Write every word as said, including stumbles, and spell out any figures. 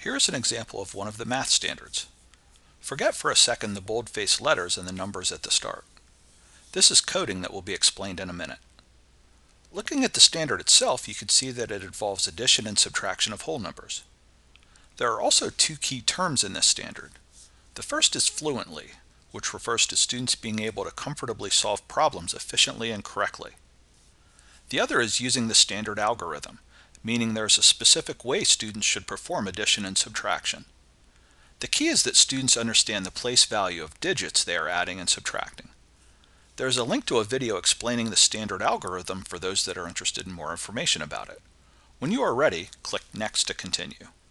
Here is an example of one of the math standards. Forget for a second the bold-faced letters and the numbers at the start. This is coding that will be explained in a minute. Looking at the standard itself, you can see that it involves addition and subtraction of whole numbers. There are also two key terms in this standard. The first is fluently, which refers to students being able to comfortably solve problems efficiently and correctly. The other is using the standard algorithm, meaning there is a specific way students should perform addition and subtraction. The key is that students understand the place value of digits they are adding and subtracting. There is a link to a video explaining the standard algorithm for those that are interested in more information about it. When you are ready, click Next to continue.